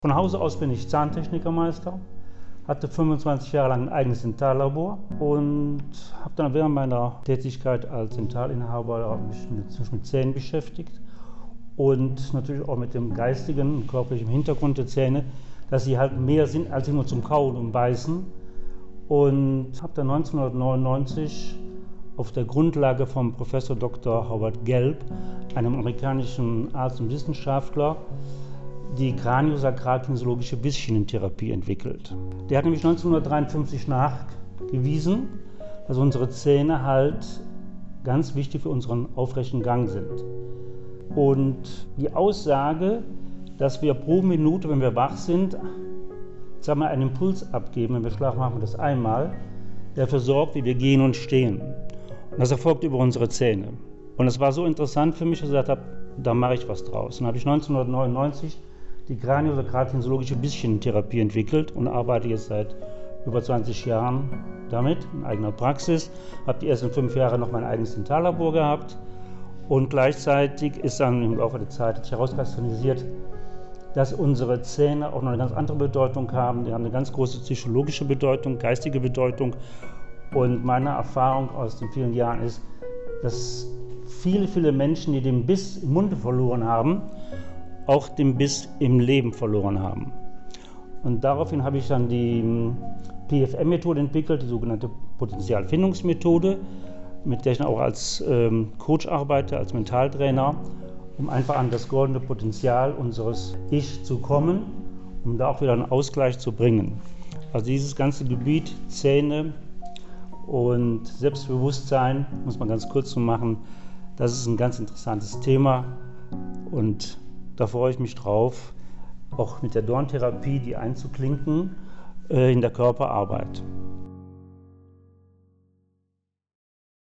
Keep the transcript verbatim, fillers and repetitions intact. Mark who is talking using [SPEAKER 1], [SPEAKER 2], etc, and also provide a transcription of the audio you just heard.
[SPEAKER 1] Von Hause aus bin ich Zahntechnikermeister, hatte fünfundzwanzig Jahre lang ein eigenes Dentallabor und habe dann während meiner Tätigkeit als Dentalinhaber mich mit, mit Zähnen beschäftigt und natürlich auch mit dem geistigen und körperlichen Hintergrund der Zähne, dass sie halt mehr sind als nur zum Kauen und Beißen. Und habe dann neunzehnhundertneunundneunzig auf der Grundlage von Professor Doktor Howard Gelb, einem amerikanischen Arzt und Wissenschaftler, die kraniosakralkinesiologische Bissschienentherapie entwickelt. Der hat nämlich neunzehnhundertdreiundfünfzig nachgewiesen, dass unsere Zähne halt ganz wichtig für unseren aufrechten Gang sind. Und die Aussage, dass wir pro Minute, wenn wir wach sind, sagen wir, einen Impuls abgeben, wenn wir schlafen, machen wir das einmal, der dafür sorgt, wie wir gehen und stehen. Und das erfolgt über unsere Zähne. Und das war so interessant für mich, dass ich gesagt habe, da mache ich was draus. Und dann habe ich neunzehnhundertneunundneunzig die kraniosakralkinesiologische Bissschienentherapie entwickelt und arbeite jetzt seit über zwanzig Jahren damit, in eigener Praxis. Habe die ersten fünf Jahre noch mein eigenes Dentallabor gehabt und gleichzeitig ist dann im Laufe der Zeit herauskristallisiert, dass unsere Zähne auch noch eine ganz andere Bedeutung haben. Die haben eine ganz große psychologische Bedeutung, geistige Bedeutung. Und meine Erfahrung aus den vielen Jahren ist, dass viele, viele Menschen, die den Biss im Munde verloren haben, auch den Biss im Leben verloren haben. Und daraufhin habe ich dann die P F M-Methode entwickelt, die sogenannte Potentialfindungsmethode, mit der ich auch als ähm, Coach arbeite, als Mentaltrainer, um einfach an das goldene Potenzial unseres Ich zu kommen, um da auch wieder einen Ausgleich zu bringen. Also dieses ganze Gebiet Zähne und Selbstbewusstsein, muss man ganz kurz so machen, das ist ein ganz interessantes Thema und da freue ich mich drauf, auch mit der Dorntherapie die einzuklinken äh, in der Körperarbeit.